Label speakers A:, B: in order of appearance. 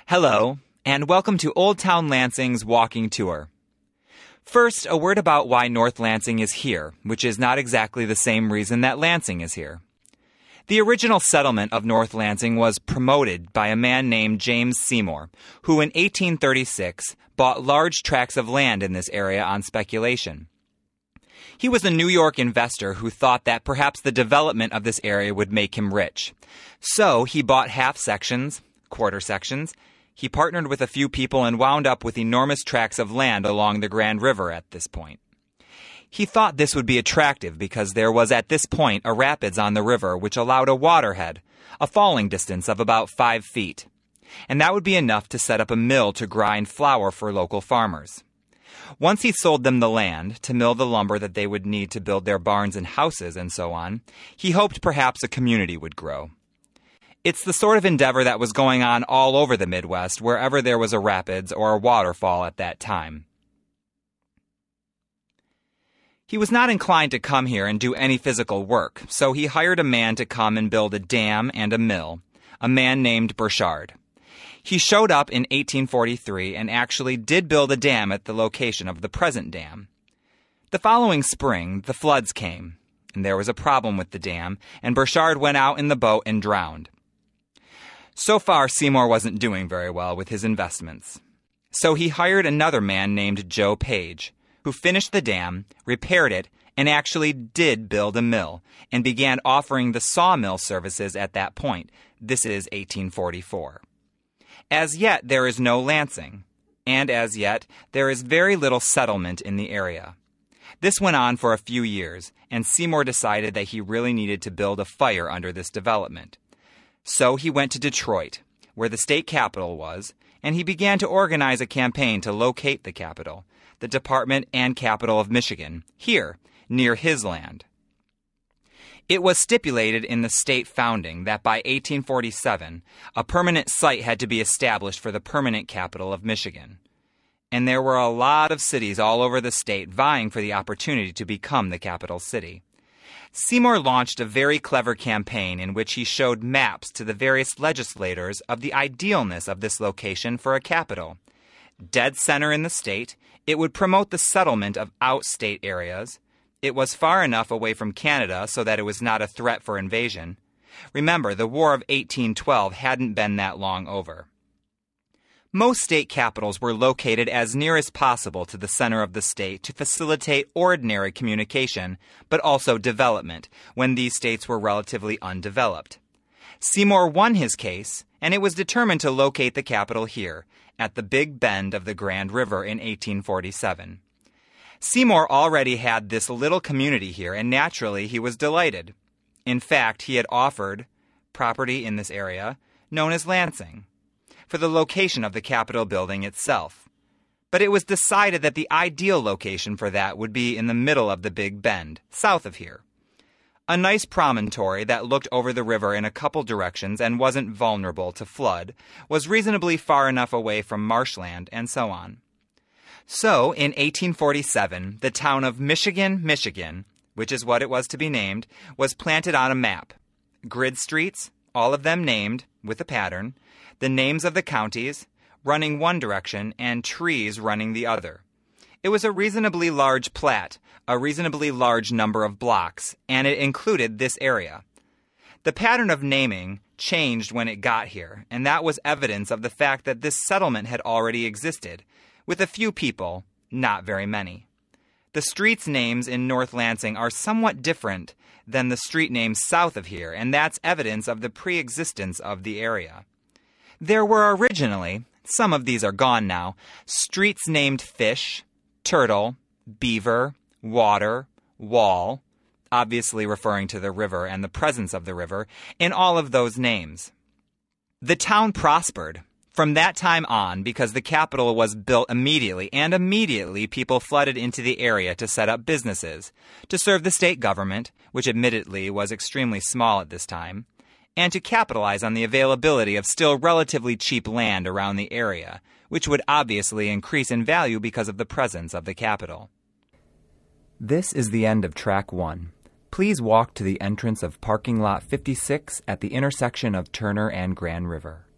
A: Hello, and welcome to Old Town Lansing's walking tour. First, a word about why North Lansing is here, which is not exactly the same reason that Lansing is here. The original settlement of North Lansing was promoted by a man named James Seymour, who in 1836 bought large tracts of land in this area on speculation. He was a New York investor who thought that perhaps the development of this area would make him rich. So he bought half sections, quarter sections. He partnered with a few people and wound up with enormous tracts of land along the Grand River at this point. He thought this would be attractive because there was at this point a rapids on the river which allowed a waterhead, a falling distance of about 5 feet. And that would be enough to set up a mill to grind flour for local farmers. Once he sold them the land to mill the lumber that they would need to build their barns and houses and so on, he hoped perhaps a community would grow. It's the sort of endeavor that was going on all over the Midwest, wherever there was a rapids or a waterfall at that time. He was not inclined to come here and do any physical work, so he hired a man to come and build a dam and a mill, a man named Burchard. He showed up in 1843 and actually did build a dam at the location of the present dam. The following spring, the floods came, and there was a problem with the dam, and Burchard went out in the boat and drowned. So far, Seymour wasn't doing very well with his investments. So he hired another man named Joe Page, who finished the dam, repaired it, and actually did build a mill, and began offering the sawmill services at that point. This is 1844. As yet, there is no Lansing, and as yet, there is very little settlement in the area. This went on for a few years, and Seymour decided that he really needed to build a fire under this development. So he went to Detroit, where the state capital was, and he began to organize a campaign to locate the capital, the Department and capital of Michigan, here, near his land. It was stipulated in the state founding that by 1847, a permanent site had to be established for the permanent capital of Michigan. And there were a lot of cities all over the state vying for the opportunity to become the capital city. Seymour launched a very clever campaign in which he showed maps to the various legislators of the idealness of this location for a capital. Dead center in the state, it would promote the settlement of outstate areas. It was far enough away from Canada so that it was not a threat for invasion. Remember, the War of 1812 hadn't been that long over. Most state capitals were located as near as possible to the center of the state to facilitate ordinary communication, but also development, when these states were relatively undeveloped. Seymour won his case, and it was determined to locate the capital here, at the Big Bend of the Grand River in 1847. Seymour already had this little community here, and naturally he was delighted. In fact, he had offered property in this area, known as Lansing, for the location of the Capitol building itself. But it was decided that the ideal location for that would be in the middle of the Big Bend, south of here. A nice promontory that looked over the river in a couple directions and wasn't vulnerable to flood, was reasonably far enough away from marshland, and so on. So, in 1847, the town of Michigan, Michigan, which is what it was to be named, was planted on a map. Grid streets, all of them named, with a pattern, the names of the counties, running one direction, and trees running the other. It was a reasonably large plat, a reasonably large number of blocks, and it included this area. The pattern of naming changed when it got here, and that was evidence of the fact that this settlement had already existed, with a few people, not very many. The streets' names in North Lansing are somewhat different than the street names south of here, and that's evidence of the pre-existence of the area. There were originally, some of these are gone now, streets named Fish, Turtle, Beaver, Water, Wall, obviously referring to the river and the presence of the river, in all of those names. The town prospered from that time on because the capital was built immediately, and immediately people flooded into the area to set up businesses, to serve the state government, which admittedly was extremely small at this time, and to capitalize on the availability of still relatively cheap land around the area, which would obviously increase in value because of the presence of the capital. This is the end of Track 1. Please walk to the entrance of parking lot 56 at the intersection of Turner and Grand River.